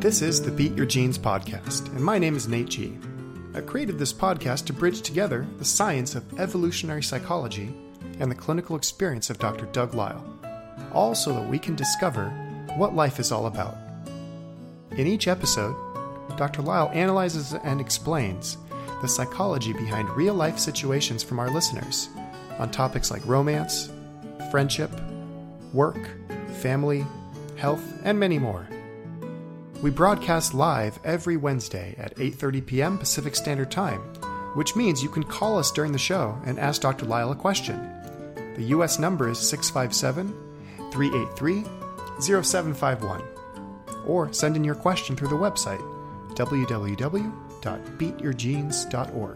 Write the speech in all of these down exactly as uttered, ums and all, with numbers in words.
This is the Beat Your Genes podcast, and my name is Nate G. I created this podcast to bridge together the science of evolutionary psychology and the clinical experience of Doctor Doug Lisle, all so that we can discover what life is all about. In each episode, Doctor Lisle analyzes and explains the psychology behind real-life situations from our listeners on topics like romance, friendship, work, family, health, and many more. We broadcast live every Wednesday at eight thirty p.m. Pacific Standard Time, which means you can call us during the show and ask Doctor Lisle a question. The U S number is six five seven, three eight three, zero seven five one. Or send in your question through the website, w w w dot beat your genes dot org.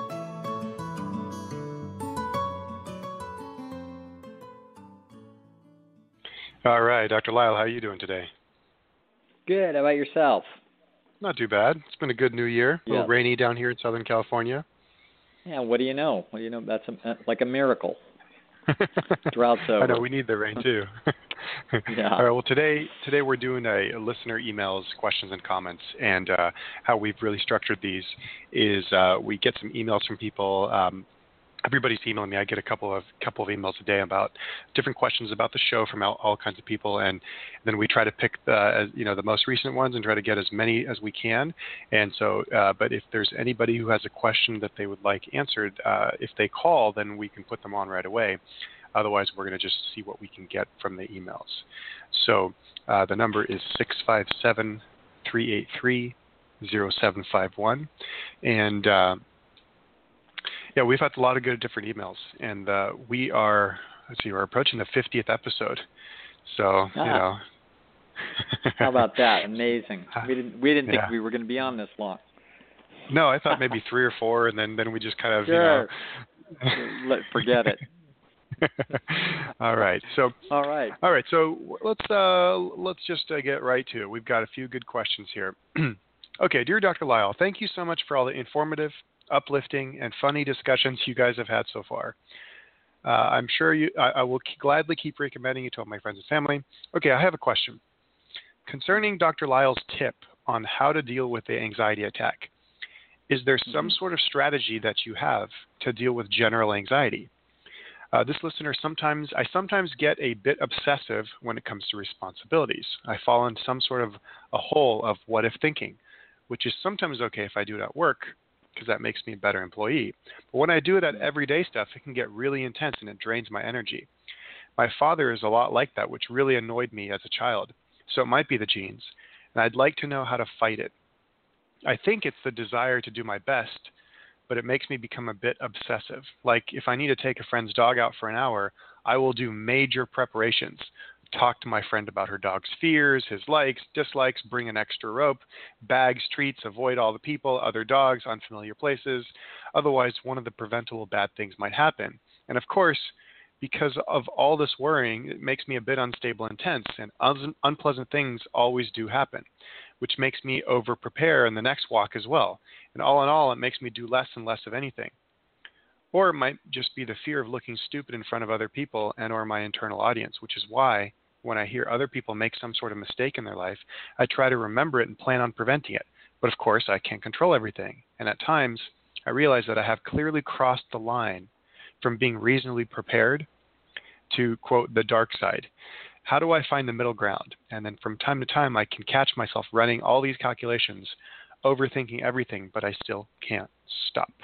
All right, Doctor Lisle, how are you doing today? Good. How about yourself? Not too bad. It's been a good new year. A little yeah. rainy down here in Southern California. Yeah, what do you know? What do you know? That's a, like a miracle. Drought's over. I know, we need the rain too. yeah. All right, well, today today we're doing a, a listener emails, questions, and comments. And uh, how we've really structured these is uh, we get some emails from people. Um, Everybody's emailing me. I get a couple of couple of emails a day about different questions about the show from all, all kinds of people, and then we try to pick the you know the most recent ones and try to get as many as we can. And so, uh, but if there's anybody who has a question that they would like answered, uh, if they call, then we can put them on right away. Otherwise, we're going to just see what we can get from the emails. So uh, the number is six five seven, three eight three, zero seven five one, and uh, yeah, we've had a lot of good different emails, and uh, we are, let's see, we're approaching the fiftieth episode. So, ah. you know. How about that? Amazing. We didn't we didn't yeah. think we were going to be on this long. No, I thought maybe three or four, and then, then we just kind of, sure. you know. Let, forget it. all right. So. All right. All right. So let's uh, let's just uh, get right to it. We've got a few good questions here. Okay, dear Doctor Lisle, thank you so much for all the informative, uplifting, and funny discussions you guys have had so far. Uh, I'm sure you. I, I will k- gladly keep recommending you to all my friends and family. Okay, I have a question. Concerning Doctor Lisle's tip on how to deal with the anxiety attack, is there some mm-hmm. sort of strategy that you have to deal with general anxiety? Uh, this listener sometimes, I sometimes get a bit obsessive when it comes to responsibilities. I fall in some sort of a hole of what if thinking, which is sometimes okay if I do it at work, because that makes me a better employee. But when I do it at everyday stuff, it can get really intense and it drains my energy. My father is a lot like that, which really annoyed me as a child. So it might be the genes, and I'd like to know how to fight it. I think it's the desire to do my best, but it makes me become a bit obsessive. Like if I need to take a friend's dog out for an hour, I will do major preparations. Talk to my friend about her dog's fears, his likes, dislikes, bring an extra rope, bags, treats, avoid all the people, other dogs, unfamiliar places. Otherwise, one of the preventable bad things might happen. And of course, because of all this worrying, it makes me a bit unstable and tense, and un- unpleasant things always do happen, which makes me over-prepare in the next walk as well. And all in all, it makes me do less and less of anything. Or it might just be the fear of looking stupid in front of other people and or my internal audience, which is why when I hear other people make some sort of mistake in their life, I try to remember it and plan on preventing it. But of course, I can't control everything. And at times, I realize that I have clearly crossed the line from being reasonably prepared to, quote, the dark side. How do I find the middle ground? And then from time to time, I can catch myself running all these calculations, overthinking everything, but I still can't stop.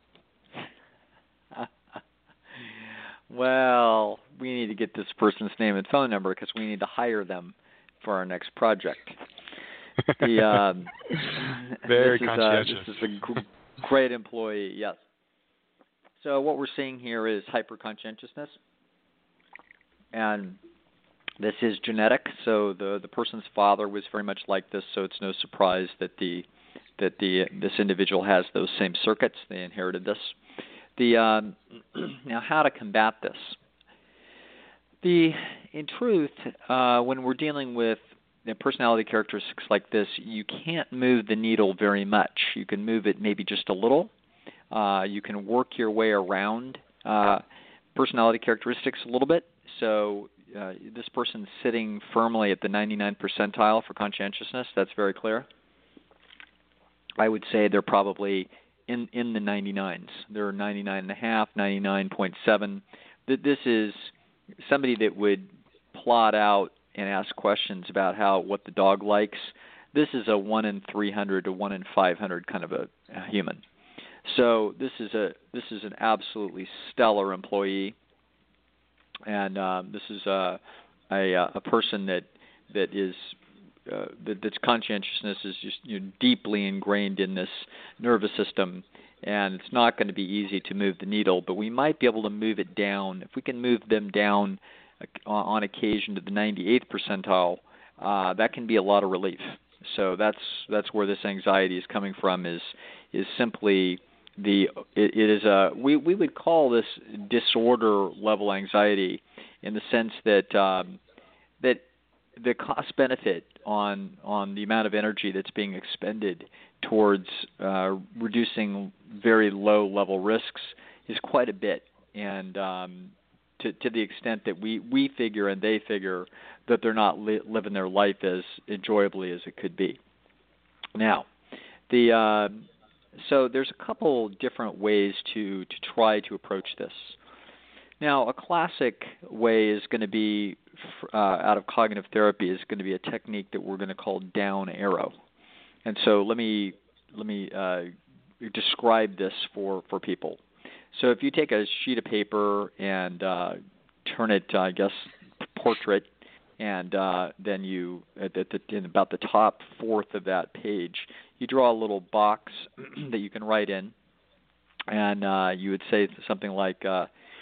Well, we need to get this person's name and phone number because we need to hire them for our next project. The, um, Very this conscientious. Is a, this is a gr- great employee, yes. So what we're seeing here is hyper-conscientiousness, and this is genetic. So the the person's father was very much like this, so it's no surprise that the that the this individual has those same circuits. They inherited this. The um, now, how to combat this? The in truth, uh, when we're dealing with the personality characteristics like this, you can't move the needle very much. You can move it maybe just a little. Uh, you can work your way around uh, personality characteristics a little bit. So uh, this person's sitting firmly at the ninety-ninth percentile for conscientiousness. That's very clear. I would say they're probably in, in the ninety-nines. They're ninety-nine and a half, ninety-nine point seven. This is somebody that would plot out and ask questions about how what the dog likes. This is a one in three hundred to one in five hundred kind of a, a human. So this is a this is an absolutely stellar employee, and um, this is a, a a person that that is uh, that that's conscientiousness is just you know, deeply ingrained in this nervous system, and it's not going to be easy to move the needle. But we might be able to move it down if we can move them down uh, on occasion to the ninety-eighth percentile. Uh, that can be a lot of relief. So that's that's where this anxiety is coming from. Is is simply the it, it is a we, we would call this disorder level anxiety in the sense that um, that the cost benefit on on the amount of energy that's being expended towards uh, reducing very low level risks is quite a bit, and um, to to the extent that we, we figure and they figure that they're not li- living their life as enjoyably as it could be. Now, the uh, so there's a couple different ways to, to try to approach this. Now, a classic way is going to be, uh, out of cognitive therapy, is going to be a technique that we're going to call down arrow. And so let me let me uh, describe this for, for people. So if you take a sheet of paper and uh, turn it, I guess, portrait, and uh, then you, at the, in about the top fourth of that page, you draw a little box that you can write in, and uh, you would say something like, uh,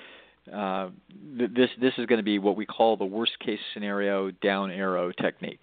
uh, this, this is going to be what we call the worst-case scenario down arrow technique.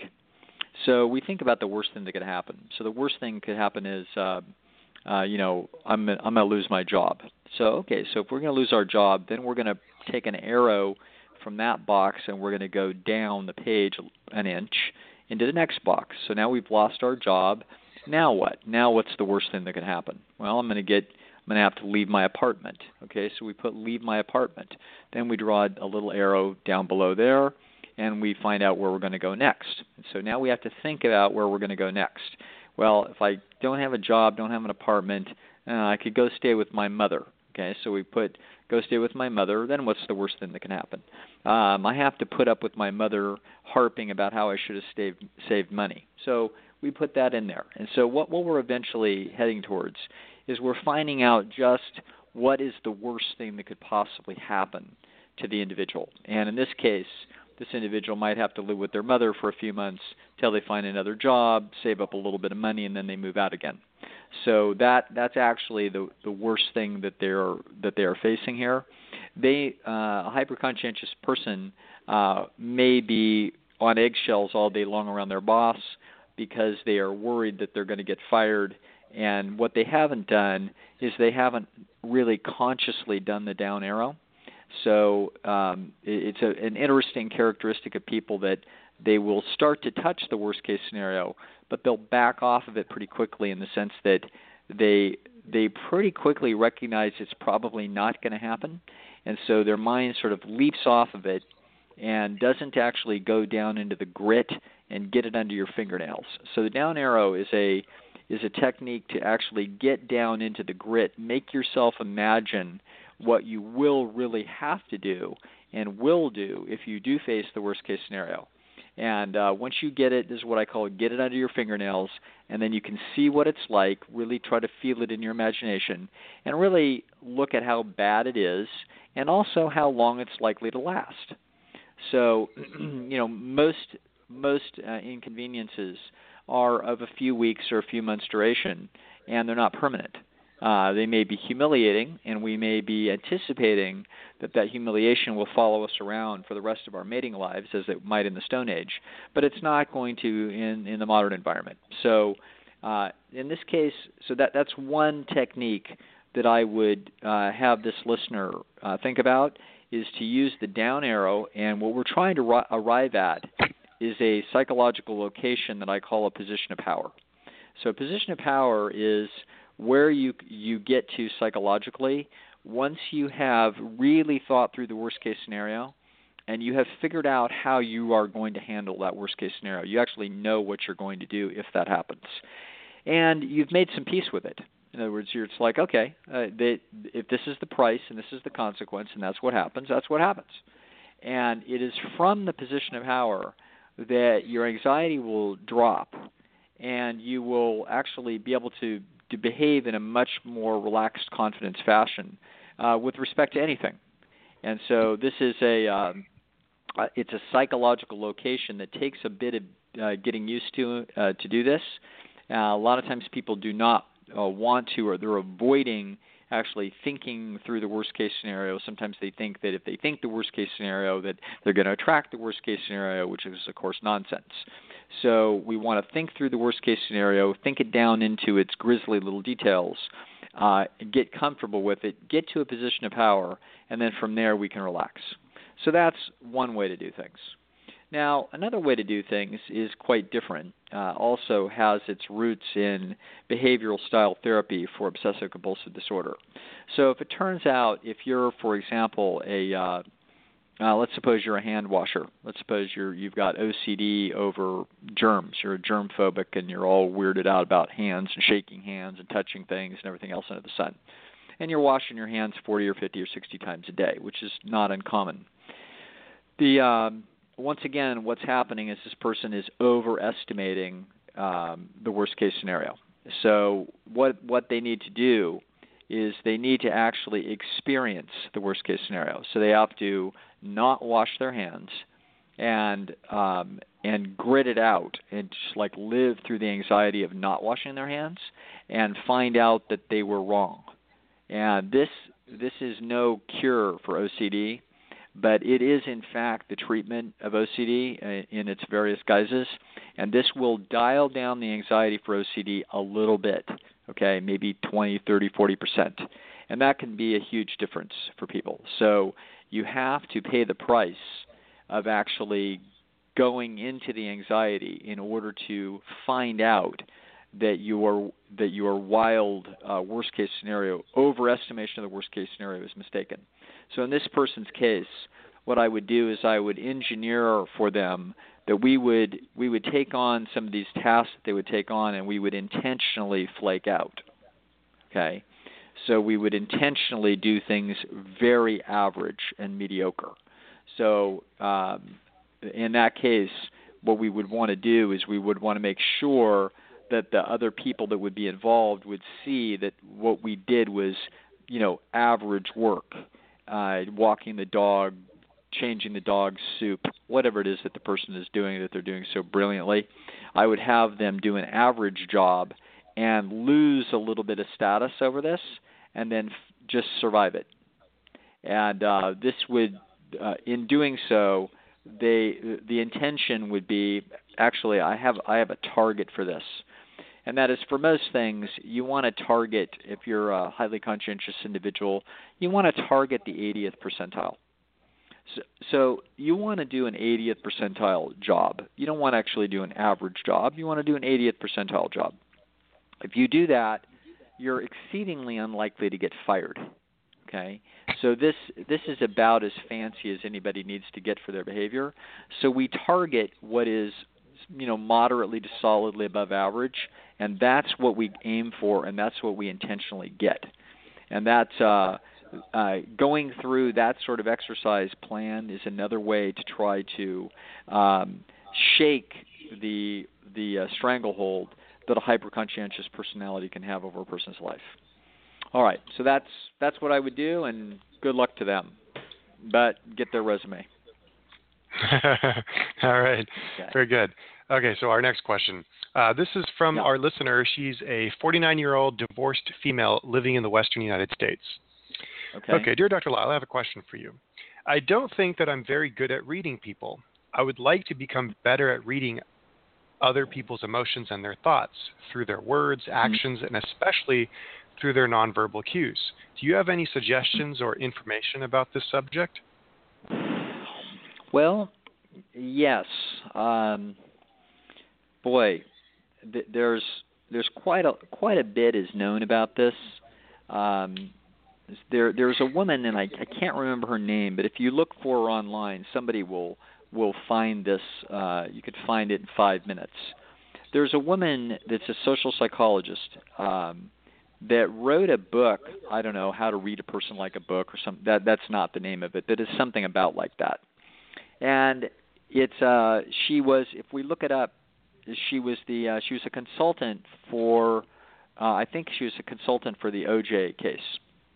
So we think about the worst thing that could happen. So the worst thing could happen is, uh, uh, you know, I'm, I'm going to lose my job. So, okay, so if we're going to lose our job, then we're going to take an arrow from that box and we're going to go down the page an inch into the next box. So now we've lost our job. Now what? Now what's the worst thing that could happen? Well, I'm going to get, I'm going to have to leave my apartment. Okay, so we put leave my apartment. Then we draw a little arrow down below there, and we find out where we're going to go next. So now we have to think about where we're going to go next. Well, if I don't have a job, don't have an apartment, uh, I could go stay with my mother. Okay, so we put go stay with my mother. Then what's the worst thing that can happen? Um, I have to put up with my mother harping about how I should have saved, saved money. So we put that in there. And so what, what we're eventually heading towards is we're finding out just what is the worst thing that could possibly happen to the individual. And in this case, this individual might have to live with their mother for a few months till they find another job, save up a little bit of money, and then they move out again. So that that's actually the the worst thing that they're that they are facing here. They uh, a hyperconscientious person uh, may be on eggshells all day long around their boss because they are worried that they're going to get fired. And what they haven't done is they haven't really consciously done the down arrow. So um, it's a, an interesting characteristic of people that they will start to touch the worst-case scenario, but they'll back off of it pretty quickly in the sense that they they pretty quickly recognize it's probably not going to happen, and so their mind sort of leaps off of it and doesn't actually go down into the grit and get it under your fingernails. So the down arrow is a is a technique to actually get down into the grit, make yourself imagine what you will really have to do and will do if you do face the worst-case scenario. And uh, once you get it, this is what I call get it under your fingernails, and then you can see what it's like, really try to feel it in your imagination, and really look at how bad it is and also how long it's likely to last. So, you know, most most uh, inconveniences are of a few weeks or a few months duration, and they're not permanent. Uh, they may be humiliating, and we may be anticipating that that humiliation will follow us around for the rest of our mating lives, as it might in the Stone Age, but it's not going to in, in the modern environment. So uh, in this case, so that that's one technique that I would uh, have this listener uh, think about, is to use the down arrow, and what we're trying to ri- arrive at is a psychological location that I call a position of power. So a position of power is where you you get to psychologically once you have really thought through the worst-case scenario, and you have figured out how you are going to handle that worst-case scenario. You actually know what you're going to do if that happens. And you've made some peace with it. In other words, you're, it's like, okay, uh, they, if this is the price and this is the consequence and that's what happens, that's what happens. And it is from the position of power that your anxiety will drop, and you will actually be able to, to behave in a much more relaxed, confidence fashion uh, with respect to anything. And so this is a um, uh, it's a psychological location that takes a bit of uh, getting used to uh, to do this. Uh, a lot of times people do not uh, want to, or they're avoiding actually thinking through the worst-case scenario. Sometimes they think that if they think the worst-case scenario, that they're going to attract the worst-case scenario, which is, of course, nonsense. So we want to think through the worst-case scenario, think it down into its grisly little details, uh, get comfortable with it, get to a position of power, and then from there we can relax. So that's one way to do things. Now, another way to do things is quite different, uh, also has its roots in behavioral style therapy for obsessive-compulsive disorder. So if it turns out, if you're, for example, a, uh, uh, let's suppose you're a hand washer. Let's suppose you're, you've got O C D over germs. You're a germ phobic and you're all weirded out about hands and shaking hands and touching things and everything else under the sun. And you're washing your hands forty or fifty or sixty times a day, which is not uncommon. The... Um, Once again, what's happening is this person is overestimating um, the worst-case scenario. So what what they need to do is they need to actually experience the worst-case scenario. So they have to not wash their hands and um, and grit it out and just like live through the anxiety of not washing their hands and find out that they were wrong. And this this is no cure for O C D. But it is, in fact, the treatment of O C D in its various guises, and this will dial down the anxiety for O C D a little bit, okay, maybe twenty, thirty, forty percent, and that can be a huge difference for people. So you have to pay the price of actually going into the anxiety in order to find out that your that your wild uh, worst-case scenario, overestimation of the worst-case scenario is mistaken. So in this person's case, what I would do is I would engineer for them that we would we would take on some of these tasks that they would take on, and we would intentionally flake out. Okay, so we would intentionally do things very average and mediocre. So um, in that case, what we would want to do is we would want to make sure that the other people that would be involved would see that what we did was, you know, average work, uh, walking the dog, changing the dog's soup, whatever it is that the person is doing that they're doing so brilliantly. I would have them do an average job and lose a little bit of status over this and then f- just survive it. And uh, this would, uh, in doing so, they the intention would be, actually, I have I have a target for this. And that is, for most things, you want to target, if you're a highly conscientious individual, you want to target the eightieth percentile. So, so you want to do an eightieth percentile job. You don't want to actually do an average job. You want to do an eightieth percentile job. If you do that, you're exceedingly unlikely to get fired. Okay? So this this is about as fancy as anybody needs to get for their behavior. So we target what is, you know, moderately to solidly above average, and that's what we aim for, and that's what we intentionally get. And that's uh, uh, going through that sort of exercise plan is another way to try to um, shake the the uh, stranglehold that a hyper-conscientious personality can have over a person's life. All right, so that's that's what I would do, and good luck to them. But get their resume. All right, okay. Very good. Okay, so our next question. Uh, this is from yeah. our listener. She's a forty-nine-year-old divorced female living in the western United States. Okay. Okay, dear Doctor Lisle, I have a question for you. I don't think that I'm very good at reading people. I would like to become better at reading other people's emotions and their thoughts through their words, actions, mm-hmm. and especially through their nonverbal cues. Do you have any suggestions or information about this subject? Well, yes. Um, boy, there's there's quite a quite a bit is known about this. Um, there there's a woman, and I, I can't remember her name, but if you look for her online, somebody will will find this. Uh, you could find it in five minutes. There's a woman that's a social psychologist um, that wrote a book. I don't know, How to Read a Person Like a Book or something. That that's not the name of it, but it's something about like that. And it's uh, she was, if we look it up, she was the uh, she was a consultant for. Uh, I think she was a consultant for the O J case.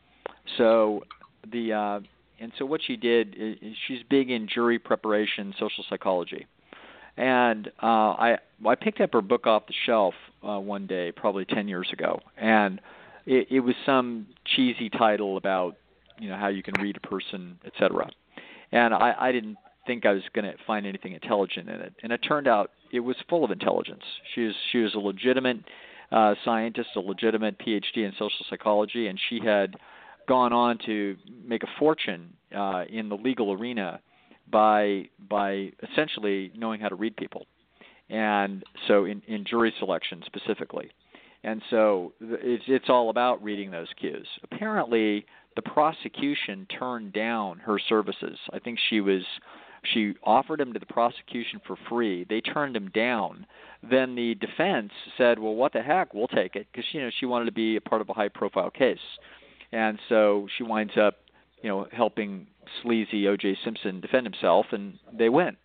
So the uh, and so what she did is she's big in jury preparation, social psychology, and uh, I I picked up her book off the shelf uh, one day, probably ten years ago, and it, it was some cheesy title about you know how you can read a person, et cetera. And I, I didn't think I was going to find anything intelligent in it, and it turned out it was full of intelligence. She was she was a legitimate uh, scientist, a legitimate P H D in social psychology, and she had gone on to make a fortune uh, in the legal arena by by essentially knowing how to read people, and so in, in jury selection specifically. And so it's it's all about reading those cues. Apparently, the prosecution turned down her services. I think she was she offered them to the prosecution for free. They turned him down. Then the defense said, "Well, what the heck? We'll take it," because you know she wanted to be a part of a high-profile case. And so she winds up, you know, helping sleazy O J Simpson defend himself, and they win.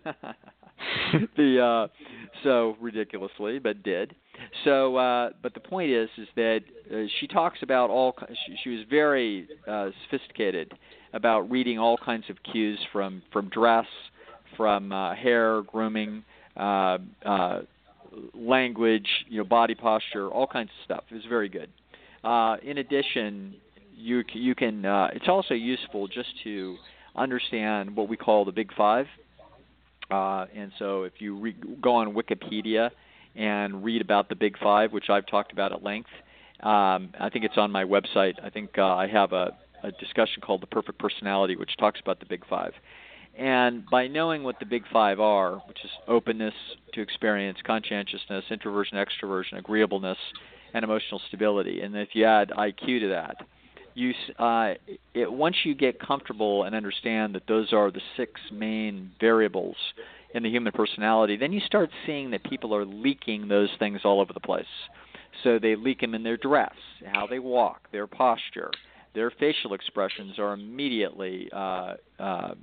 the uh, so ridiculously, but did. So, uh, but the point is, is that uh, she talks about all. She, she was very uh, sophisticated about reading all kinds of cues from from dress, from uh, hair, grooming, uh, uh, language, you know, body posture, all kinds of stuff. It was very good. Uh, in addition, you you can. Uh, it's also useful just to understand what we call the Big Five. Uh, and so, if you re- go on Wikipedia and read about the Big Five, which I've talked about at length, um, I think it's on my website. I think uh, I have a, a discussion called The Perfect Personality, which talks about the Big Five. And by knowing what the Big Five are, which is openness to experience, conscientiousness, introversion, extroversion, agreeableness, and emotional stability. And if you add I Q to that, you uh, it, once you get comfortable and understand that those are the six main variables in the human personality, then you start seeing that people are leaking those things all over the place. So they leak them in their dress, how they walk, their posture, their facial expressions are immediately uh, uh,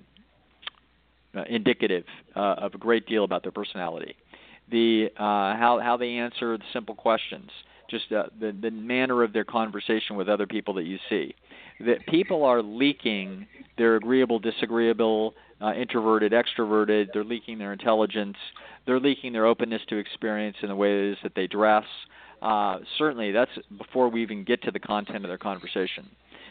indicative uh, of a great deal about their personality. The uh, how how they answer the simple questions. Just uh, the, the manner of their conversation with other people that you see. That people are leaking their agreeable, disagreeable, uh, introverted, extroverted. They're leaking their intelligence. They're leaking their openness to experience in the ways that they dress. Uh, certainly, that's before we even get to the content of their conversation.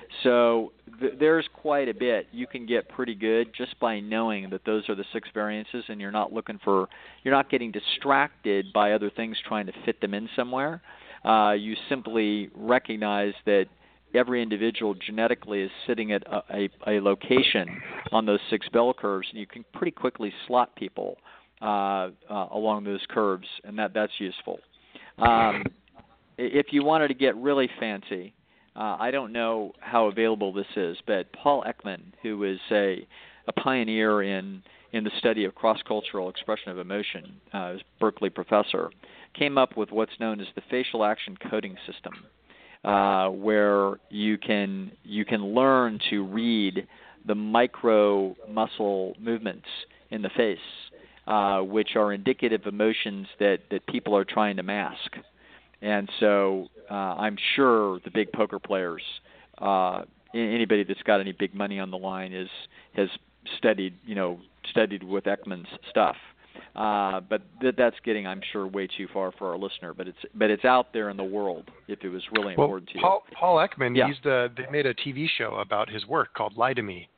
So th- there's quite a bit. You can get pretty good just by knowing that those are the six variances, and you're not looking for, you're not getting distracted by other things trying to fit them in somewhere. Uh, you simply recognize that every individual genetically is sitting at a, a, a location on those six bell curves, and you can pretty quickly slot people uh, uh, along those curves, and that, that's useful. Um, if you wanted to get really fancy, uh, I don't know how available this is, but Paul Ekman, who is a, a pioneer in, in the study of cross-cultural expression of emotion, uh, is a Berkeley professor, came up with what's known as the facial action coding system, uh, where you can you can learn to read the micro muscle movements in the face, uh, which are indicative emotions that, that people are trying to mask. And so uh, I'm sure the big poker players, uh, anybody that's got any big money on the line, is has studied you know studied with Ekman's stuff. Uh, but th- that's getting, I'm sure, way too far for our listener. But it's but it's out there in the world if it was really well, important to you. Paul, Paul Ekman, yeah. he's the, they made a T V show about his work called Lie to Me.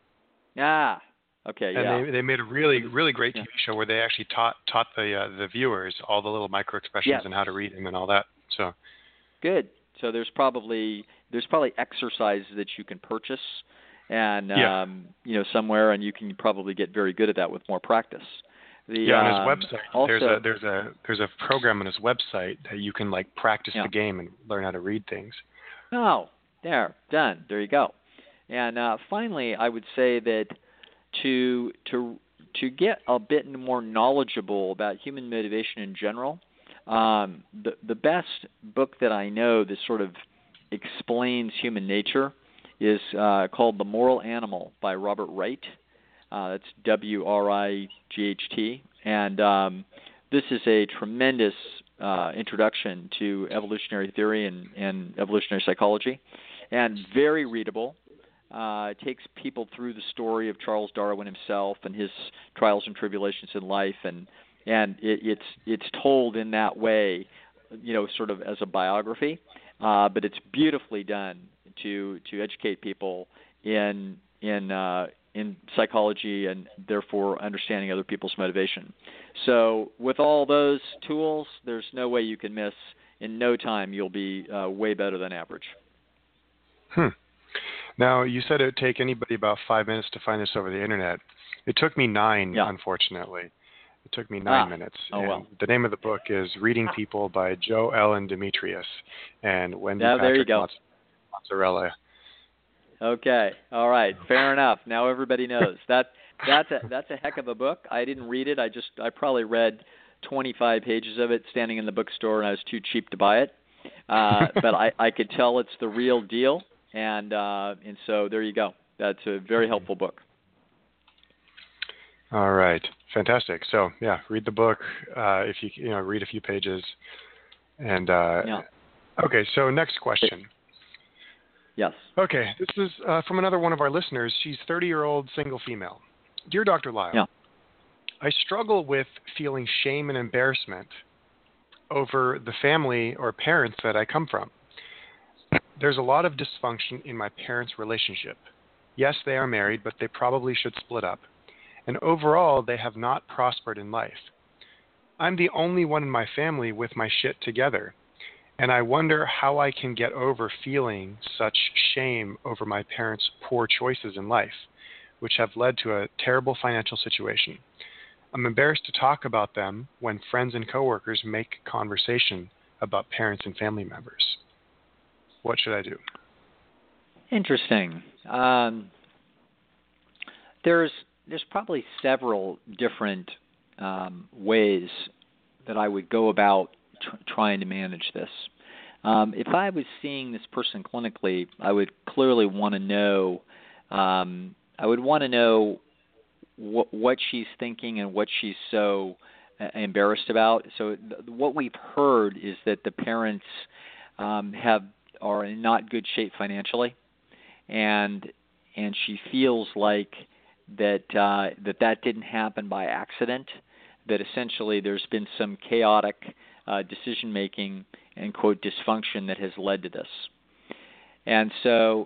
Ah, okay, and yeah. And they, they made a really, really great T V yeah. show where they actually taught taught the uh, the viewers all the little micro expressions yes. and how to read them and all that. So good. So there's probably there's probably exercises that you can purchase, and yeah. um, you know somewhere, and you can probably get very good at that with more practice. The, yeah, on um, his website, also, there's a there's a there's a program on his website that you can like practice yeah. the game and learn how to read things. Oh, There, done. There you go. And uh, finally, I would say that to to to get a bit more knowledgeable about human motivation in general, um, the the best book that I know that sort of explains human nature is uh, called The Moral Animal by Robert Wright. Uh, that's W R I G H T, and um, this is a tremendous uh, introduction to evolutionary theory and, and evolutionary psychology, and very readable. Uh, it takes people through the story of Charles Darwin himself and his trials and tribulations in life, and and it, it's it's told in that way, you know, sort of as a biography, uh, but it's beautifully done to to educate people in in uh, in psychology and therefore understanding other people's motivation. So with all those tools, there's no way you can miss. In no time, you'll be uh, way better than average. Hmm. Now, you said it would take anybody about five minutes to find this over the internet. It took me nine, yeah. unfortunately. It took me nine ah. minutes. Oh, and well. The name of the book is Reading People by Joe Ellen Demetrius and Wendy yeah, Patrick there you go. Mozzarella. Okay. All right. Fair enough. Now everybody knows. That that's a that's a heck of a book. I didn't read it. I just I probably read twenty-five pages of it standing in the bookstore, and I was too cheap to buy it. Uh, but I, I could tell it's the real deal, and uh, and so there you go. That's a very helpful book. All right. Fantastic. So yeah, read the book. Uh, if you you know read a few pages, and uh, yeah. Okay. So next question. Yes. Okay, this is uh, from another one of our listeners. She's thirty-year-old single female. Dear Doctor Lisle, yeah. I struggle with feeling shame and embarrassment over the family or parents that I come from. There's a lot of dysfunction in my parents' relationship. Yes, they are married, but they probably should split up. And overall, they have not prospered in life. I'm the only one in my family with my shit together. And I wonder how I can get over feeling such shame over my parents' poor choices in life, which have led to a terrible financial situation. I'm embarrassed to talk about them when friends and coworkers make conversation about parents and family members. What should I do? Interesting. Um, there's there's probably several different um, ways that I would go about tr- trying to manage this. Um, if I was seeing this person clinically, I would clearly want to know. Um, I would want to know what, what she's thinking and what she's so uh, embarrassed about. So th- what we've heard is that the parents um, have are in not good shape financially, and and she feels like that uh, that that didn't happen by accident. That essentially there's been some chaotic uh, decision making and quote dysfunction that has led to this. And so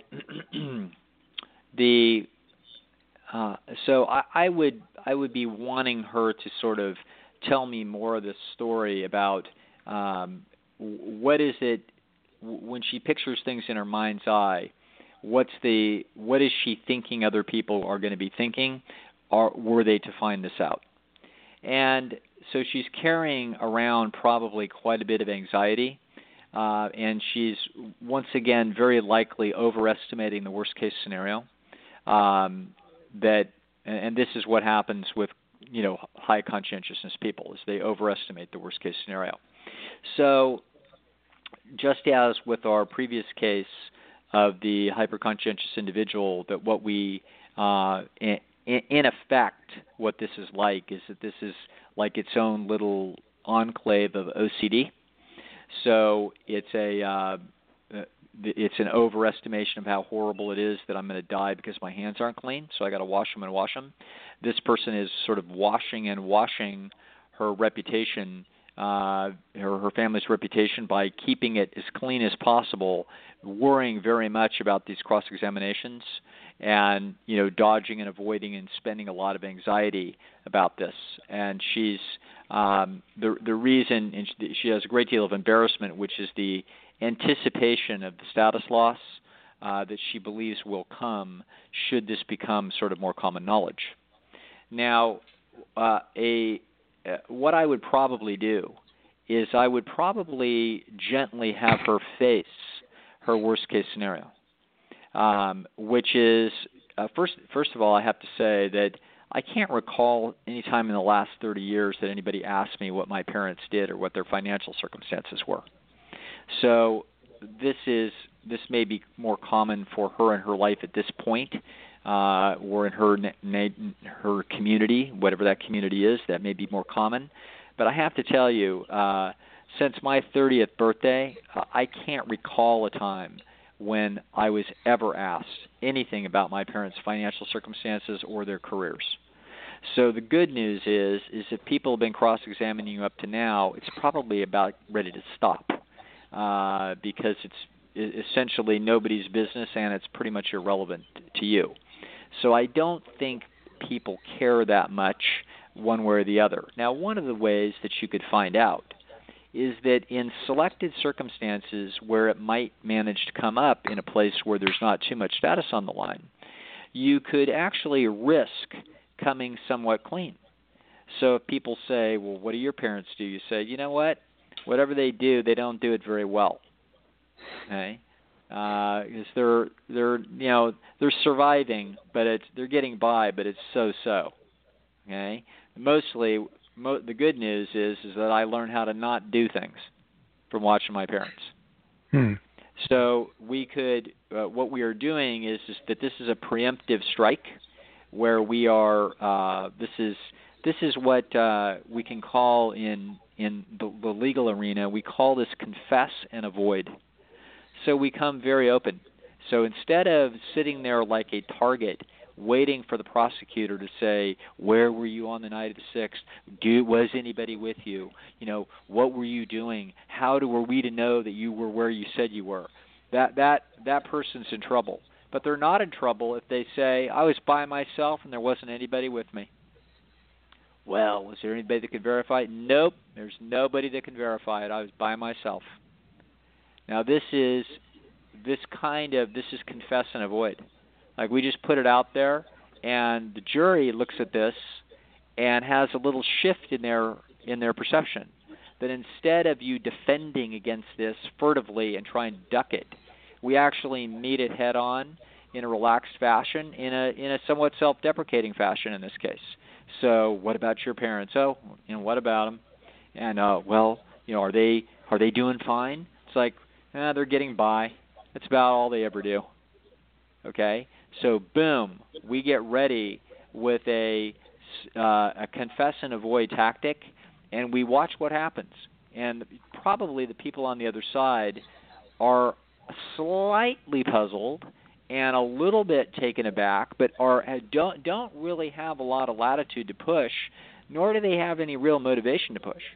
the uh, so I, I would I would be wanting her to sort of tell me more of this story about um, what is it when she pictures things in her mind's eye. What's the what is she thinking other people are going to be thinking, or were they to find this out? And so she's carrying around probably quite a bit of anxiety, uh, and she's once again very likely overestimating the worst case scenario. Um, that and this is what happens with you know high conscientiousness people is they overestimate the worst case scenario. So just as with our previous case of the hyperconscientious individual, that what we uh, in, in effect what this is like is that this is like its own little enclave of O C D. So it's a uh, it's an overestimation of how horrible it is that I'm going to die because my hands aren't clean, so I got to wash them and wash them. This person is sort of washing and washing her reputation, uh, her, her family's reputation by keeping it as clean as possible, worrying very much about these cross-examinations and, you know, dodging and avoiding and spending a lot of anxiety about this. And she's um, the the reason, and she, she has a great deal of embarrassment, which is the anticipation of the status loss uh, that she believes will come should this become sort of more common knowledge. Now, uh, a uh, what I would probably do is I would probably gently have her face her worst case scenario. um, which is uh, first. First of all, I have to say that I can't recall any time in the last thirty years that anybody asked me what my parents did or what their financial circumstances were. So this is this may be more common for her in her life at this point, uh, or in her na- her community, whatever that community is. That may be more common. But I have to tell you, uh, since my thirtieth birthday, uh, I can't recall a time when I was ever asked anything about my parents' financial circumstances or their careers. So the good news is, is if people have been cross-examining you up to now, it's probably about ready to stop, uh, because it's essentially nobody's business and it's pretty much irrelevant to you. So I don't think people care that much one way or the other. Now, one of the ways that you could find out is that in selected circumstances where it might manage to come up in a place where there's not too much status on the line, you could actually risk coming somewhat clean. So if people say, well, what do your parents do? You say, you know what? Whatever they do, they don't do it very well. Okay? Uh, because they're they're you know they're surviving, but it's they're getting by, but it's so-so. Okay? Mostly, mo- the good news is is that I learned how to not do things from watching my parents. Hmm. So we could, uh, what we are doing is, is that this is a preemptive strike, where we are. Uh, this is this is what uh, we can call in in the, the legal arena. We call this confess and avoid. So we come very open. So instead of sitting there like a target, waiting for the prosecutor to say, where were you on the night of the sixth? Do, was anybody with you? You know, what were you doing? How do, were we to know that you were where you said you were? That that that person's in trouble. But they're not in trouble if they say, I was by myself and there wasn't anybody with me. Well, was there anybody that could verify it? Nope, there's nobody that can verify it. I was by myself. Now this is this kind of, this is confess and avoid. Like we just put it out there, and the jury looks at this and has a little shift in their in their perception. That instead of you defending against this furtively and trying to duck it, we actually meet it head on in a relaxed fashion, in a in a somewhat self-deprecating fashion in this case. So, what about your parents? Oh, you know, what about them? And uh, well, you know, are they are they doing fine? It's like, eh, they're getting by. That's about all they ever do. Okay. So, boom, we get ready with a, uh, a confess and avoid tactic, and we watch what happens. And probably the people on the other side are slightly puzzled and a little bit taken aback, but are don't don't really have a lot of latitude to push, nor do they have any real motivation to push.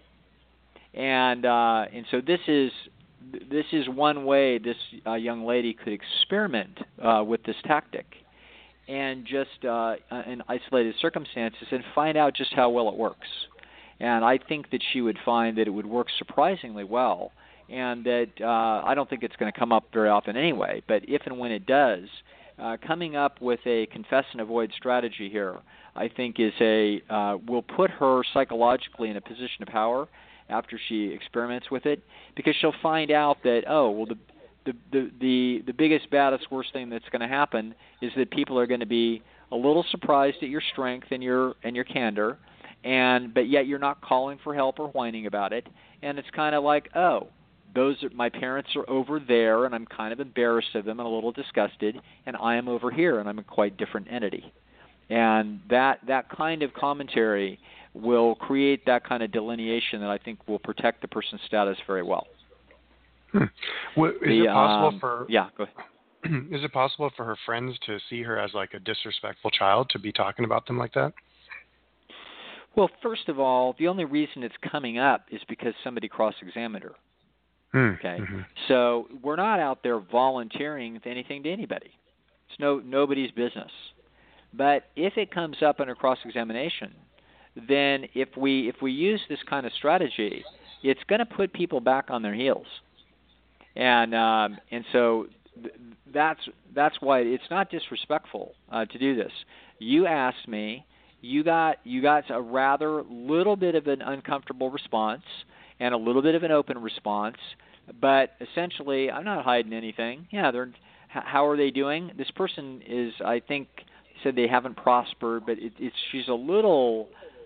And uh, and so this is this is one way this uh, young lady could experiment uh, with this tactic, and just uh, in isolated circumstances, and find out just how well it works. And I think that she would find that it would work surprisingly well, and that uh, I don't think it's going to come up very often anyway, but if and when it does, uh, coming up with a confess and avoid strategy here, I think is a uh, will put her psychologically in a position of power after she experiments with it, because she'll find out that, oh, well, the the the the, the biggest, baddest, worst thing that's going to happen is that people are going to be a little surprised at your strength and your and your candor, and but yet you're not calling for help or whining about it, and it's kind of like, oh, those are, my parents are over there, and I'm kind of embarrassed of them and a little disgusted, and I am over here, and I'm a quite different entity. And that that kind of commentary will create that kind of delineation that I think will protect the person's status very well. Hmm. Well, is the, it possible um, for yeah, go ahead. Is it possible for her friends to see her as like a disrespectful child, to be talking about them like that? Well, first of all, the only reason it's coming up is because somebody cross-examined her. Hmm. Okay, Mm-hmm. so we're not out there volunteering anything to anybody. It's no nobody's business. But if it comes up under cross-examination, then if we if we use this kind of strategy, it's going to put people back on their heels, and um, and so th- that's that's why it's not disrespectful uh, to do this. You asked me, you got you got a rather little bit of an uncomfortable response and a little bit of an open response, but essentially I'm not hiding anything. Yeah, they're H- how are they doing? This person is, I think, said they haven't prospered, but it, it's she's a little,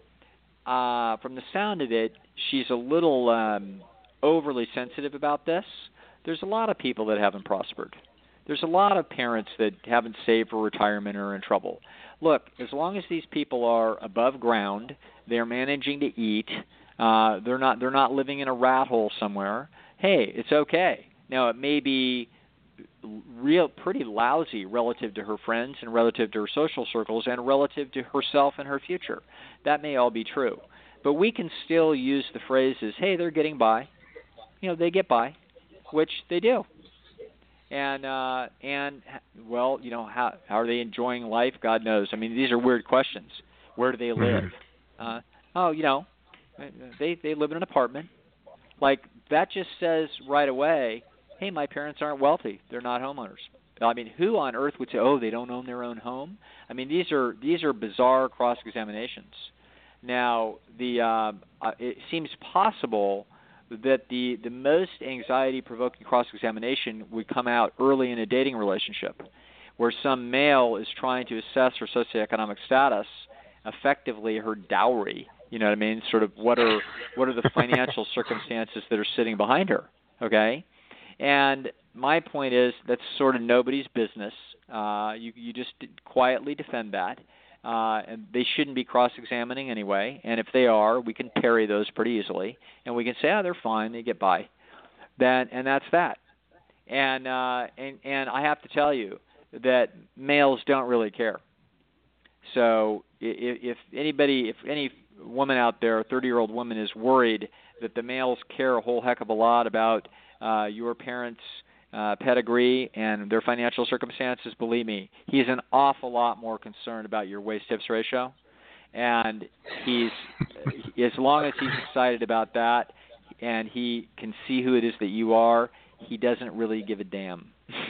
uh, from the sound of it, she's a little um, overly sensitive about this. There's a lot of people that haven't prospered. There's a lot of parents that haven't saved for retirement or are in trouble. Look, as long as these people are above ground, they're managing to eat, uh, they're not they're not living in a rat hole somewhere, hey, it's okay. Now, it may be real pretty lousy relative to her friends and relative to her social circles and relative to herself and her future. That may all be true. But we can still use the phrases, hey, they're getting by. You know, they get by, which they do. And, uh, and well, you know, how, how are they enjoying life? God knows. I mean, these are weird questions. Where do they live? Mm-hmm. Uh, oh, you know, they, they live in an apartment. Like, that just says right away, hey, my parents aren't wealthy. They're not homeowners. I mean, who on earth would say, oh, they don't own their own home? I mean, these are these are bizarre cross-examinations. Now, the uh, it seems possible that the, the most anxiety-provoking cross-examination would come out early in a dating relationship, where some male is trying to assess her socioeconomic status, effectively her dowry. You know what I mean? Sort of what are what are the financial circumstances that are sitting behind her, okay? And my point is that's sort of nobody's business. Uh, you, you just quietly defend that. Uh, and they shouldn't be cross-examining anyway. And if they are, we can parry those pretty easily. And we can say, oh, they're fine, they get by. Then, and that's that. And, uh, and, and I have to tell you that males don't really care. So if, if anybody, if any woman out there, a thirty-year-old woman, is worried that the males care a whole heck of a lot about uh, your parents' uh, pedigree and their financial circumstances, believe me, he's an awful lot more concerned about your waist-hips ratio. And he's, as long as he's excited about that and he can see who it is that you are, he doesn't really give a damn.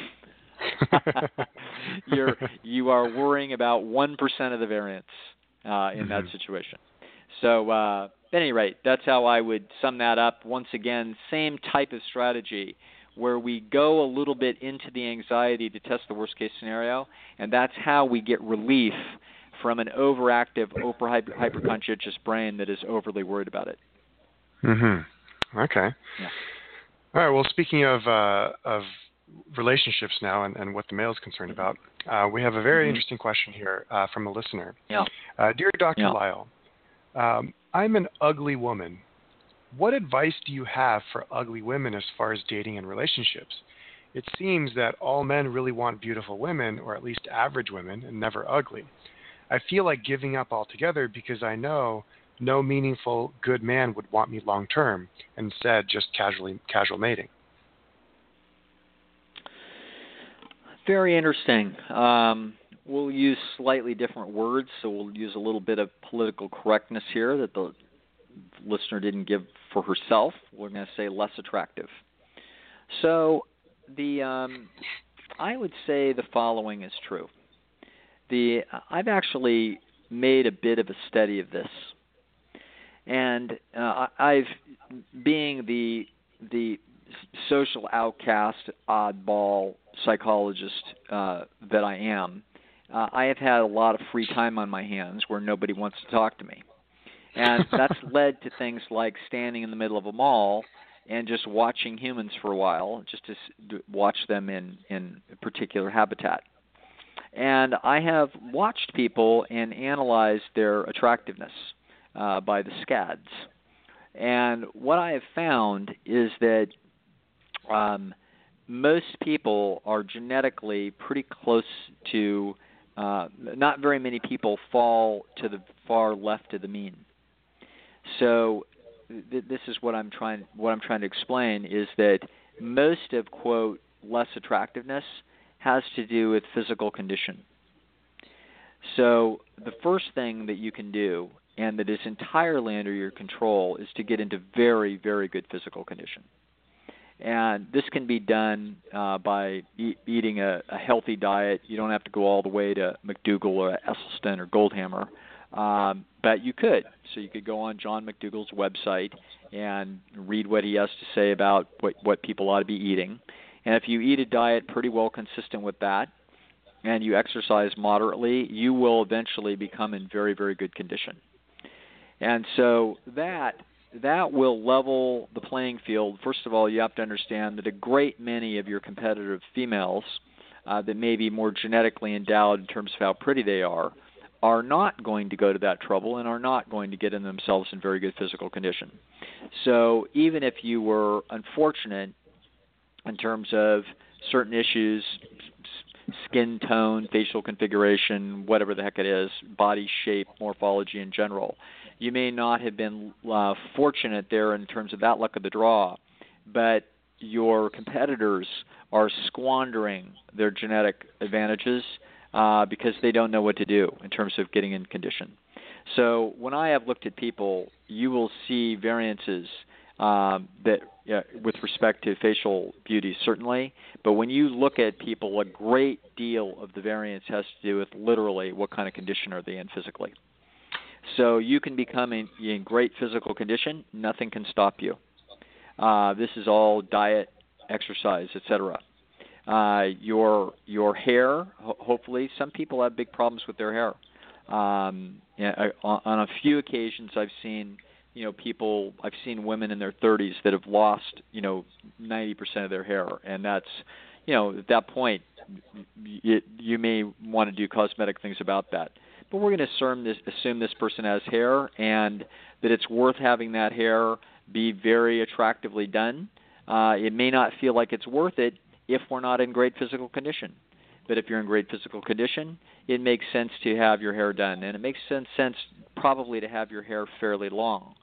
You're, you are worrying about one percent of the variance uh, in mm-hmm. that situation. So uh, at any rate, that's how I would sum that up. Once again, same type of strategy where we go a little bit into the anxiety to test the worst-case scenario, and that's how we get relief from an overactive, hyperconscientious brain that is overly worried about it. Mm-hmm. Okay. Yeah. All right, well, speaking of uh, of relationships now and, and what the male is concerned about, uh, we have a very mm-hmm. interesting question here uh, from a listener. Yeah. Uh, Dear Doctor Yeah. Lisle, um, I'm an ugly woman. What advice do you have for ugly women as far as dating and relationships? It seems that all men really want beautiful women, or at least average women, and never ugly. I feel like giving up altogether because I know no meaningful, good man would want me long term, instead just casually casual mating. Very interesting. Um, we'll use slightly different words, so we'll use a little bit of political correctness here that the listener didn't give for herself. We're going to say less attractive. So the um, I would say the following is true. The I've actually made a bit of a study of this, and uh, I've being the the social outcast, oddball psychologist uh, that I am, uh, I have had a lot of free time on my hands where nobody wants to talk to me. And that's led to things like standing in the middle of a mall and just watching humans for a while, just to watch them in, in a particular habitat. And I have watched people and analyzed their attractiveness uh, by the scads. And what I have found is that um, most people are genetically pretty close to, uh, not very many people fall to the far left of the mean. So th- this is what I'm trying what I'm trying to explain is that most of, quote, less attractiveness has to do with physical condition. So the first thing that you can do, and that is entirely under your control, is to get into very, very good physical condition. And this can be done uh, by e- eating a, a healthy diet. You don't have to go all the way to McDougall or Esselstyn or Goldhammer. Um, but you could. So you could go on John McDougall's website and read what he has to say about what, what people ought to be eating. And if you eat a diet pretty well consistent with that, and you exercise moderately, you will eventually become in very, very good condition. And so that that will level the playing field. First of all, you have to understand that a great many of your competitive females uh, that may be more genetically endowed in terms of how pretty they are, are not going to go to that trouble and are not going to get in themselves in very good physical condition. So even if you were unfortunate in terms of certain issues, skin tone, facial configuration, whatever the heck it is, body shape, morphology in general, you may not have been uh, fortunate there in terms of that luck of the draw, but your competitors are squandering their genetic advantages uh, because they don't know what to do in terms of getting in condition. So when I have looked at people, you will see variances um, that, uh, with respect to facial beauty, certainly. But when you look at people, a great deal of the variance has to do with literally what kind of condition are they in physically. So you can become in, in great physical condition. Nothing can stop you. Uh, this is all diet, exercise, et cetera. Uh, your your hair, ho- hopefully, some people have big problems with their hair. Um, yeah, on, on a few occasions, I've seen, you know, people. I've seen women in their thirties that have lost, you know, ninety percent of their hair, and that's, you know, at that point, you, you may want to do cosmetic things about that. But we're going to assume this, assume this person has hair and that it's worth having that hair be very attractively done. Uh, it may not feel like it's worth it if we're not in great physical condition. But if you're in great physical condition, it makes sense to have your hair done. And it makes sense, sense probably to have your hair fairly long.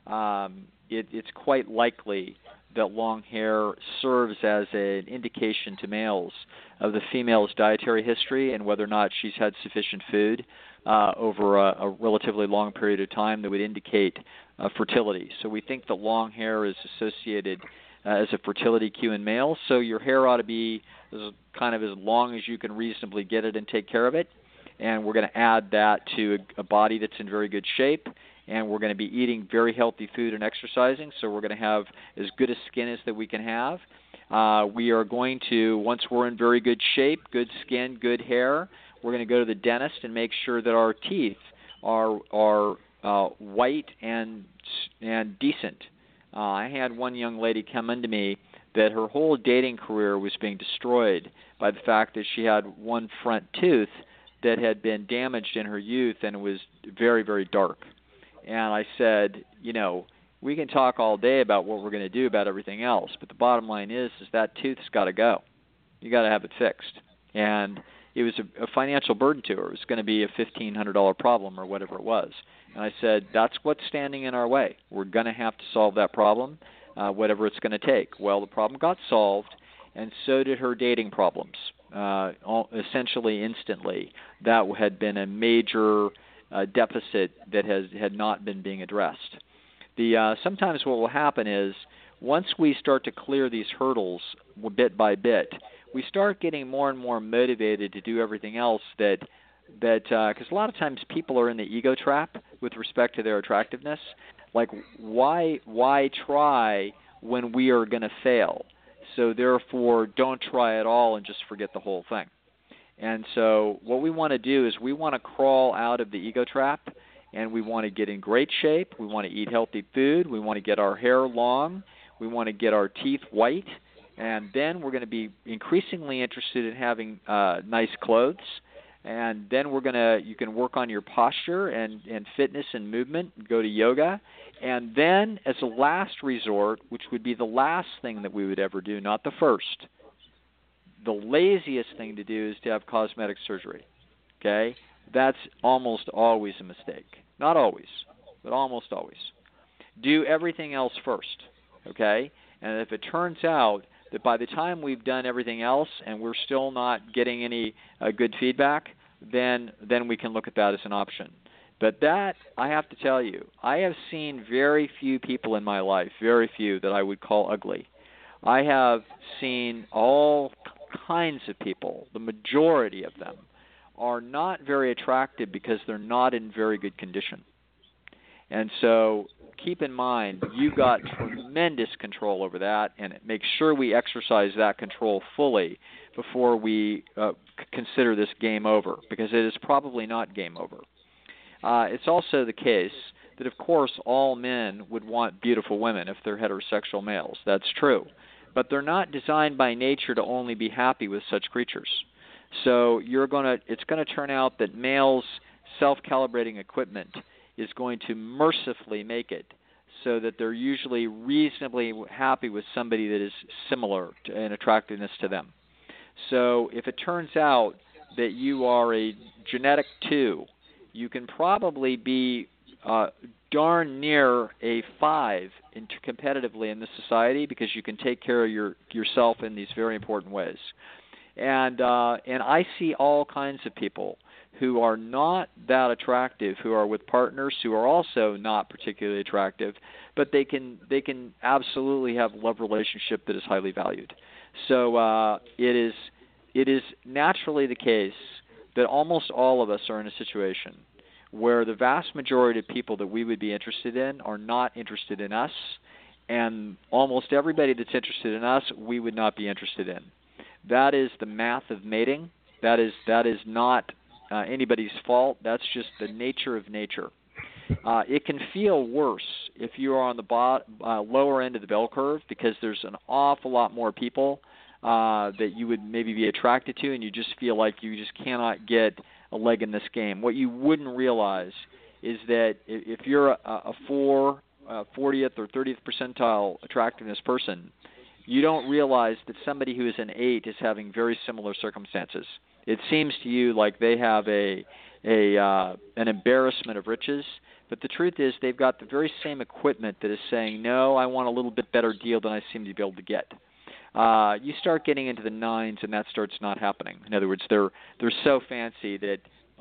Um, it, it's quite likely that long hair serves as an indication to males of the female's dietary history and whether or not she's had sufficient food uh, over a, a relatively long period of time that would indicate uh, fertility. So we think that long hair is associated uh, as a fertility cue in males. So your hair ought to be as, kind of as long as you can reasonably get it and take care of it. And we're going to add that to a, a body that's in very good shape. And we're going to be eating very healthy food and exercising, so we're going to have as good a skin as that we can have. Uh, we are going to, once we're in very good shape, good skin, good hair, we're going to go to the dentist and make sure that our teeth are are uh, white and and decent. Uh, I had one young lady come into me that her whole dating career was being destroyed by the fact that she had one front tooth that had been damaged in her youth, and it was very, very dark. And I said, you know, we can talk all day about what we're going to do about everything else, but the bottom line is, is that tooth's got to go. You got to have it fixed. And it was a, a financial burden to her. It was going to be a fifteen hundred dollars problem or whatever it was. And I said, that's what's standing in our way. We're going to have to solve that problem, uh, whatever it's going to take. Well, the problem got solved, and so did her dating problems, uh, all, essentially instantly. That had been a major Uh, deficit that has had not been being addressed. The uh, sometimes what will happen is once we start to clear these hurdles bit by bit, we start getting more and more motivated to do everything else that that because uh, a lot of times people are in the ego trap with respect to their attractiveness. Like why why try when we are going to fail? So therefore, don't try at all and just forget the whole thing. And so what we want to do is we want to crawl out of the ego trap, and we want to get in great shape. We want to eat healthy food. We want to get our hair long. We want to get our teeth white. And then we're going to be increasingly interested in having uh, nice clothes. And then we're going to, you can work on your posture and, and fitness and movement, go to yoga. And then as a last resort, which would be the last thing that we would ever do, not the first, the laziest thing to do is to have cosmetic surgery, okay? That's almost always a mistake. Not always, but almost always. Do everything else first, okay? And if it turns out that by the time we've done everything else and we're still not getting any uh, good feedback, then then we can look at that as an option. But that, I have to tell you, I have seen very few people in my life, very few that I would call ugly. I have seen all kinds of people, the majority of them, are not very attractive because they're not in very good condition. And so keep in mind, you got tremendous control over that, and make sure we exercise that control fully before we uh, c- consider this game over, because it is probably not game over. Uh, it's also the case that, of course, all men would want beautiful women if they're heterosexual males. That's true. But they're not designed by nature to only be happy with such creatures. So you're gonna, it's going to turn out that males' self-calibrating equipment is going to mercifully make it so that they're usually reasonably happy with somebody that is similar to, in attractiveness to them. So if it turns out that you are a genetic two, you can probably be uh, darn near a five in, competitively in this society, because you can take care of your yourself in these very important ways. And uh, and I see all kinds of people who are not that attractive, who are with partners who are also not particularly attractive, but they can they can absolutely have a love relationship that is highly valued. So uh, it is it is naturally the case that almost all of us are in a situation where the vast majority of people that we would be interested in are not interested in us, and almost everybody that's interested in us we would not be interested in. That is the math of mating. That is that is not uh, anybody's fault. That's just the nature of nature. Uh, it can feel worse if you are on the bot, uh, lower end of the bell curve, because there's an awful lot more people uh, that you would maybe be attracted to, and you just feel like you just cannot get a leg in this game. What you wouldn't realize is that if you're a, a four, uh, fortieth or thirtieth percentile attractiveness person, you don't realize that somebody who is an eight is having very similar circumstances. It seems to you like they have a a uh, an embarrassment of riches, but the truth is they've got the very same equipment that is saying, no, I want a little bit better deal than I seem to be able to get. Uh, you start getting into the nines, and that starts not happening. In other words, they're they're so fancy that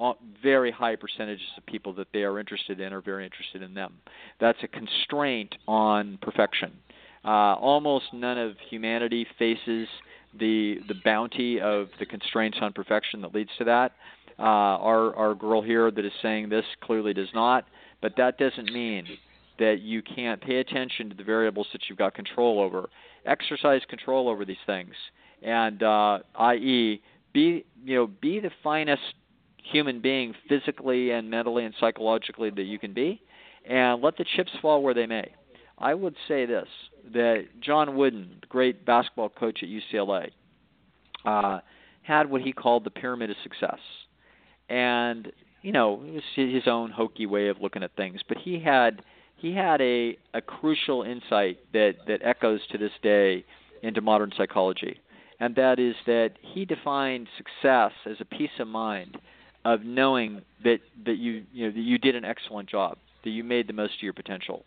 very high percentages of people that they are interested in are very interested in them. That's a constraint on perfection. Uh, almost none of humanity faces the the bounty of the constraints on perfection that leads to that. Uh, our our girl here that is saying this clearly does not, but that doesn't mean that you can't pay attention to the variables that you've got control over. Exercise control over these things, and uh, that is, be you know be the finest human being physically and mentally and psychologically that you can be, and let the chips fall where they may. I would say this, that John Wooden, the great basketball coach at U C L A, uh, had what he called the pyramid of success. And, you know, it was his own hokey way of looking at things, but he had he had a, a crucial insight that, that echoes to this day into modern psychology, and that is that he defined success as a peace of mind of knowing that, that you you know that you did an excellent job, that you made the most of your potential.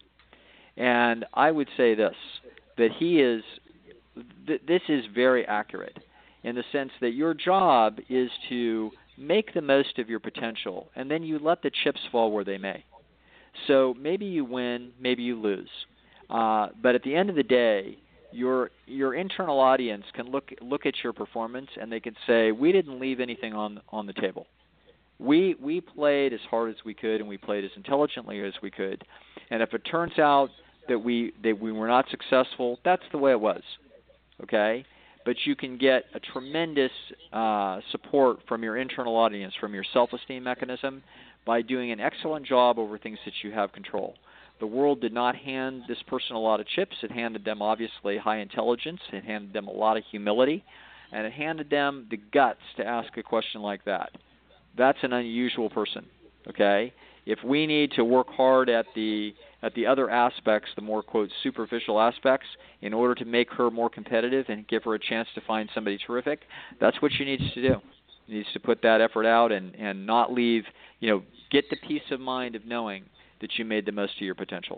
And I would say this, that he is, th- this is very accurate in the sense that your job is to make the most of your potential, and then you let the chips fall where they may. So maybe you win, maybe you lose. Uh, but at the end of the day, your your internal audience can look look at your performance, and they can say, we didn't leave anything on on the table. We we played as hard as we could, and we played as intelligently as we could. And if it turns out that we that we were not successful, that's the way it was, okay? But you can get a tremendous uh, support from your internal audience, from your self-esteem mechanism, by doing an excellent job over things that you have control. The world did not hand this person a lot of chips. It handed them, obviously, high intelligence. It handed them a lot of humility. And it handed them the guts to ask a question like that. That's an unusual person, okay? If we need to work hard at the at the other aspects, the more, quote, superficial aspects, in order to make her more competitive and give her a chance to find somebody terrific, that's what she needs to do. She needs to put that effort out and, and not leave, you know, get the peace of mind of knowing that you made the most of your potential.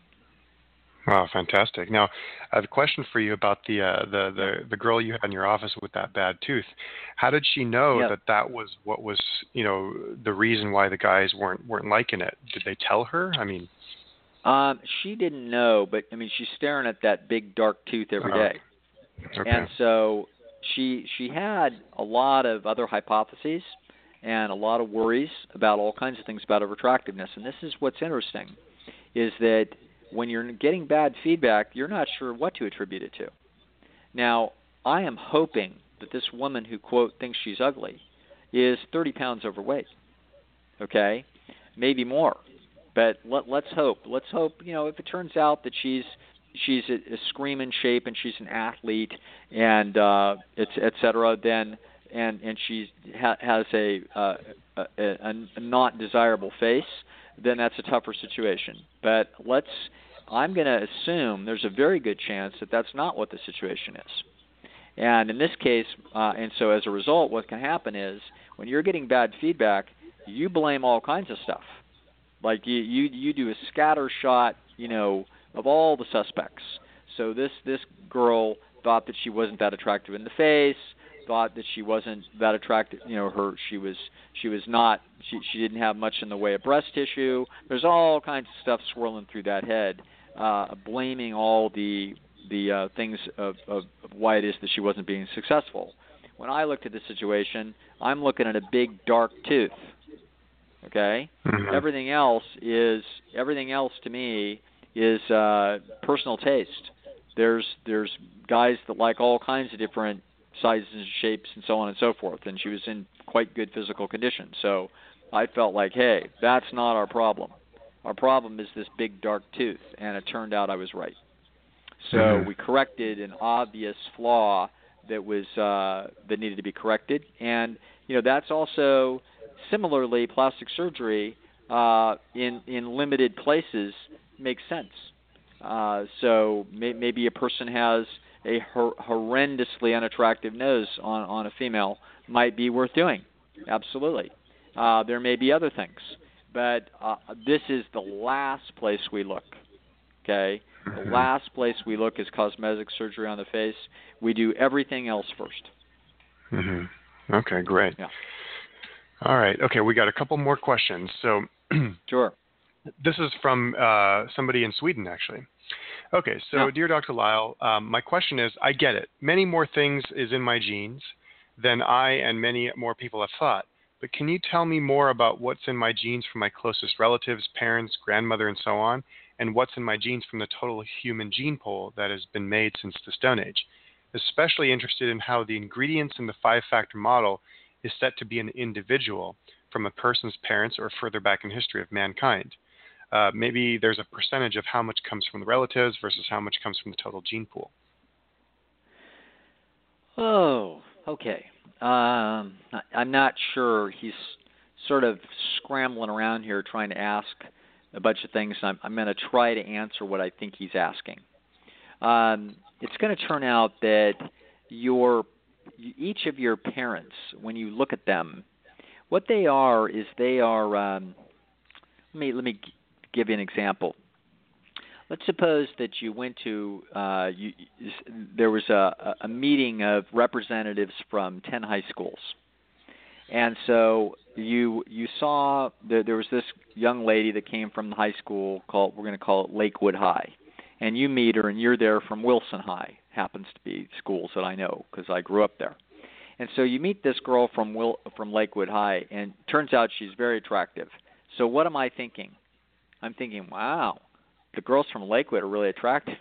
Wow, fantastic. Now, I have a question for you about the uh, the, the the girl you had in your office with that bad tooth. How did she know yep. that that was what was, you know, the reason why the guys weren't weren't liking it? Did they tell her? I mean, um, she didn't know, but I mean, she's staring at that big dark tooth every uh-huh. day, okay. and so she she had a lot of other hypotheses and a lot of worries about all kinds of things about her attractiveness. And this is what's interesting, is that when you're getting bad feedback, you're not sure what to attribute it to. Now, I am hoping that this woman who, quote, thinks she's ugly is thirty pounds overweight, okay? Maybe more. But let, let's hope. Let's hope, you know, if it turns out that she's she's a, a screaming shape and she's an athlete and uh, et, et cetera, then and and she ha, has a, uh, a, a, a not desirable face, then that's a tougher situation. But let's. I'm going to assume there's a very good chance that that's not what the situation is. And in this case, uh, and so as a result, what can happen is when you're getting bad feedback, you blame all kinds of stuff. Like you, you, you do a scatter shot, you know, of all the suspects. So this this girl thought that she wasn't that attractive in the face, thought that she wasn't that attractive, you know, her she was she was not she she didn't have much in the way of breast tissue. There's all kinds of stuff swirling through that head, uh, blaming all the the uh, things of, of why it is that she wasn't being successful. When I looked at the situation, I'm looking at a big dark tooth. Okay, mm-hmm. everything else is everything else to me is uh, personal taste. There's there's guys that like all kinds of different sizes and shapes and so on and so forth, and she was in quite good physical condition. So I felt like, hey, that's not our problem. Our problem is this big dark tooth, and it turned out I was right. So mm-hmm. we corrected an obvious flaw that was uh, that needed to be corrected, and you know that's also similarly plastic surgery uh, in in limited places makes sense. Uh, so may, maybe a person has a hor- horrendously unattractive nose on, on a female might be worth doing. Absolutely. Uh, there may be other things. But uh, this is the last place we look, okay? The last place we look is cosmetic surgery on the face. We do everything else first. Mm-hmm. Okay, great. Yeah. All right. Okay, we got a couple more questions. So sure. This is from uh, somebody in Sweden, actually. Okay, so yeah. Dear Doctor Lisle, um, my question is, I get it. Many more things is in my genes than I and many more people have thought. But can you tell me more about what's in my genes from my closest relatives, parents, grandmother, and so on, and what's in my genes from the total human gene pool that has been made since the Stone Age? Especially interested in how the ingredients in the five-factor model is set to be an individual from a person's parents or further back in history of mankind. Uh, maybe there's a percentage of how much comes from the relatives versus how much comes from the total gene pool. Oh, okay. Um, I'm not sure. He's sort of scrambling around here trying to ask a bunch of things. I'm, I'm going to try to answer what I think he's asking. Um, it's going to turn out that your each of your parents, when you look at them, what they are is they are. Um, let me let me give you an example. Let's suppose that you went to, uh, you, there was a, a meeting of representatives from ten high schools. And so you you saw that there was this young lady that came from the high school called, we're going to call it Lakewood High. And you meet her, and you're there from Wilson High. Happens to be schools that I know because I grew up there. And so you meet this girl from Wil, from Lakewood High, and it turns out she's very attractive. So what am I thinking? I'm thinking, wow, the girls from Lakewood are really attractive.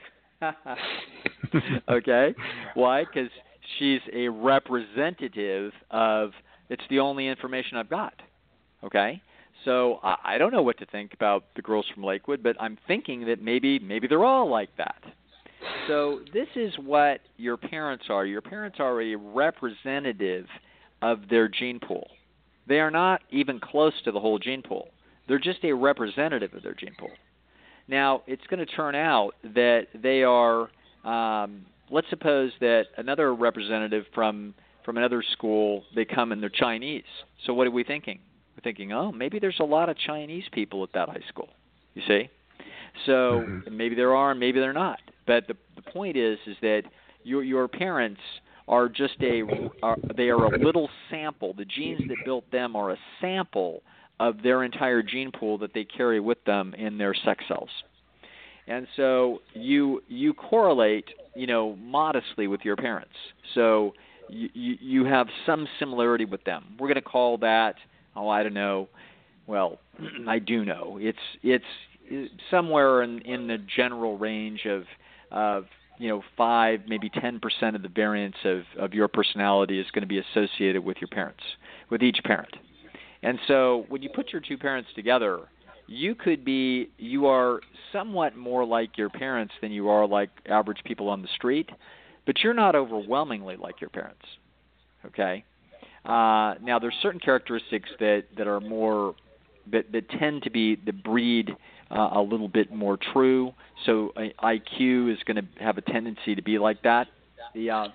Okay? Why? Because she's a representative of, it's the only information I've got. Okay? So I, I don't know what to think about the girls from Lakewood, but I'm thinking that maybe maybe they're all like that. So this is what your parents are. Your parents are a representative of their gene pool. They are not even close to the whole gene pool. They're just a representative of their gene pool. Now, it's going to turn out that they are, um, let's suppose that another representative from, from another school, they come and they're Chinese. So what are we thinking? We're thinking, oh, maybe there's a lot of Chinese people at that high school, you see? So mm-hmm. maybe there are, maybe they're not. But the, the point is is that your, your parents are just a, are, they are a little sample. The genes that built them are a sample of their entire gene pool that they carry with them in their sex cells. And so you you correlate, you know, modestly with your parents. So you, you, you have some similarity with them. We're going to call that, oh, I don't know. Well, I do know. It's it's somewhere in, in the general range of, of you know, five, maybe ten percent of the variance of, of your personality is going to be associated with your parents, with each parent. And so when you put your two parents together, you could be, you are somewhat more like your parents than you are like average people on the street, but you're not overwhelmingly like your parents, okay? Uh, now, there's certain characteristics that, that are more, that, that tend to be, that breed uh, a little bit more true. So uh, I Q is going to have a tendency to be like that. The uh,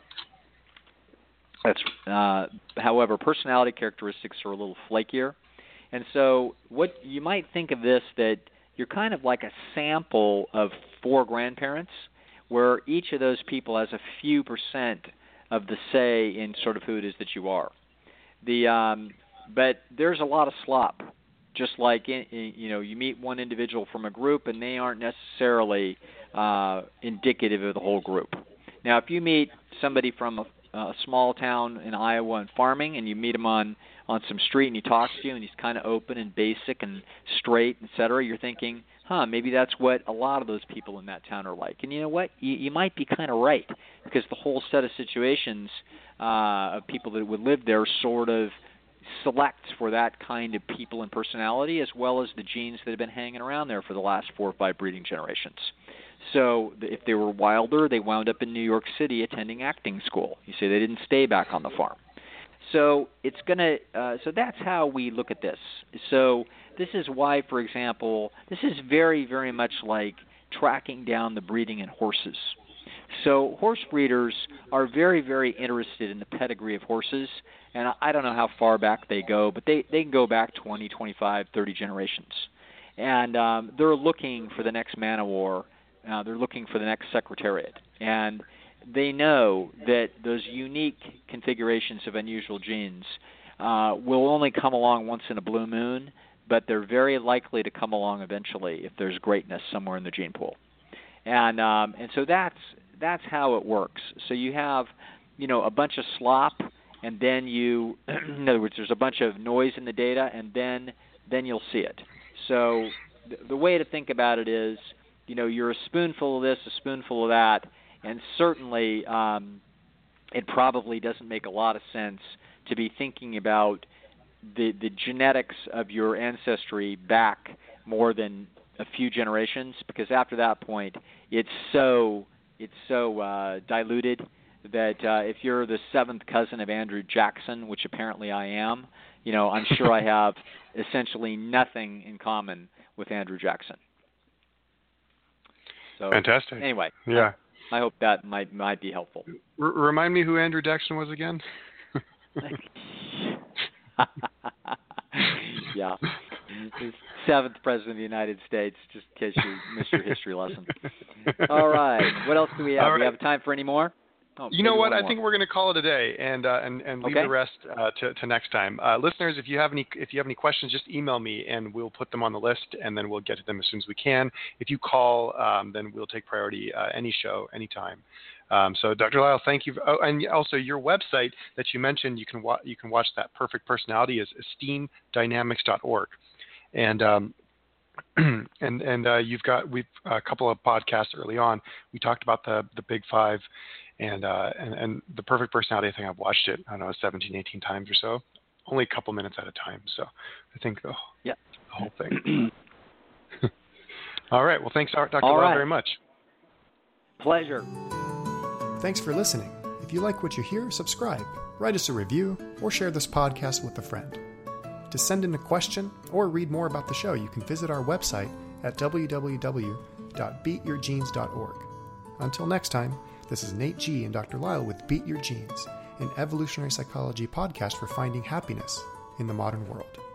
that's, uh, however, personality characteristics are a little flakier. And so what you might think of this, that you're kind of like a sample of four grandparents, where each of those people has a few percent of the say in sort of who it is that you are. The um, but there's a lot of slop. Just like in, in, you know, you meet one individual from a group, and they aren't necessarily uh, indicative of the whole group. Now, if you meet somebody from a, a small town in Iowa and farming, and you meet him on, on some street, and he talks to you, and he's kind of open and basic and straight, et cetera, you're thinking, huh, maybe that's what a lot of those people in that town are like. And you know what? You, you might be kind of right, because the whole set of situations uh, of people that would live there sort of selects for that kind of people and personality, as well as the genes that have been hanging around there for the last four or five breeding generations. So if they were wilder, they wound up in New York City attending acting school. You say they didn't stay back on the farm. So it's going to. Uh, so that's how we look at this. So this is why, for example, this is very, very much like tracking down the breeding in horses. So horse breeders are very, very interested in the pedigree of horses, and I don't know how far back they go, but they, they can go back twenty, twenty-five, thirty generations. And um, they're looking for the next man of war. Uh, they're looking for the next secretariat. And they know that those unique configurations of unusual genes uh, will only come along once in a blue moon, but they're very likely to come along eventually if there's greatness somewhere in the gene pool. And um, and so that's that's how it works. So you have, you know, a bunch of slop, and then you, in other words, there's a bunch of noise in the data, and then then you'll see it. So th- the way to think about it is, you know, you're a spoonful of this, a spoonful of that, and certainly um, it probably doesn't make a lot of sense to be thinking about the the genetics of your ancestry back more than a few generations, because after that point, it's so it's so uh, diluted that uh, if you're the seventh cousin of Andrew Jackson, which apparently I am, you know, I'm sure I have essentially nothing in common with Andrew Jackson. So, fantastic. Anyway, yeah, I, I hope that might might be helpful. R- remind me who Andrew Jackson was again. Yeah. He's seventh president of the United States, just in case you missed your history lesson. All right. What else do we have? All right. Do we have time for any more? Oh, you know what? I more. think we're going to call it a day and uh, and and leave okay. the rest uh, to, to next time. Uh, listeners, if you have any if you have any questions, just email me and we'll put them on the list, and then we'll get to them as soon as we can. If you call, um, then we'll take priority uh, any show, anytime. Um, so, Doctor Lisle, thank you. Oh, and also your website that you mentioned, you can wa- you can watch that perfect personality is esteem dynamics dot org. And um, and and uh, you've got we've a couple of podcasts early on. We talked about the the big five, and uh, and and the perfect personality. I think I've watched it, I don't know, seventeen, eighteen times or so, only a couple minutes at a time. So I think the, yeah. the whole thing. All right. Well, thanks, Doctor All Lisle, right. very much. Pleasure. Thanks for listening. If you like what you hear, subscribe, write us a review, or share this podcast with a friend. To send in a question or read more about the show, you can visit our website at w w w dot beat your genes dot org. Until next time, this is Nate G. and Doctor Lisle with Beat Your Genes, an evolutionary psychology podcast for finding happiness in the modern world.